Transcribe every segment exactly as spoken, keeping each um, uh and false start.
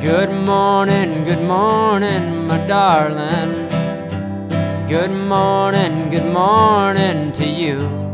Good morning, good morning, my darling. Good morning, good morning to you.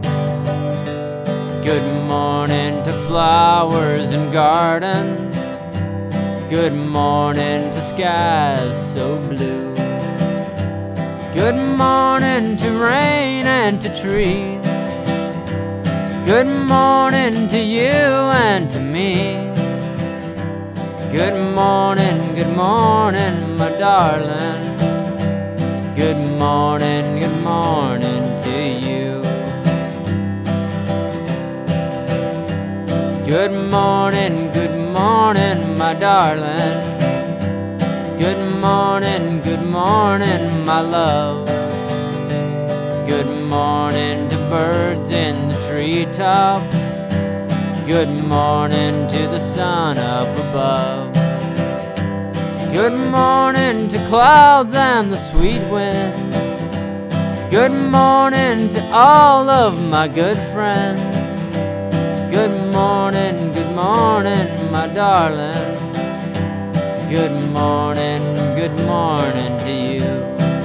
Good morning to flowers and gardens. Good morning to skies so blue. Good morning to rain and to trees. Good morning to you and to me. Good morning, good morning, my darling. Good morning, good morning to you. Good morning, good morning, my darling. Good morning, good morning, my love. Good morning to birds in the treetops. Good morning to the sun up above. Good morning to clouds and the sweet wind. Good morning to all of my good friends. Good morning, good morning, my darling. Good morning, good morning to you.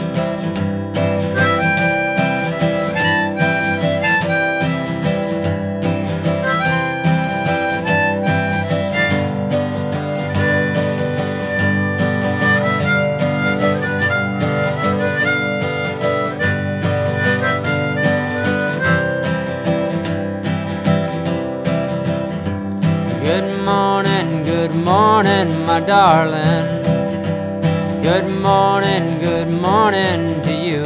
Good morning, good morning, my darling. Good morning, good morning to you.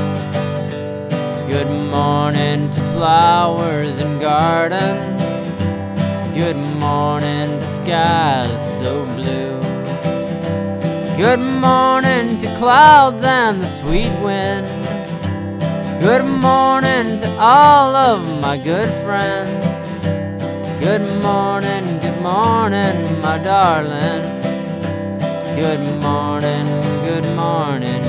Good morning to flowers and gardens. Good morning to skies so blue. Good morning to clouds and the sweet wind. Good morning to all of my good friends. Good morning, good morning, my darling. Good morning, good morning.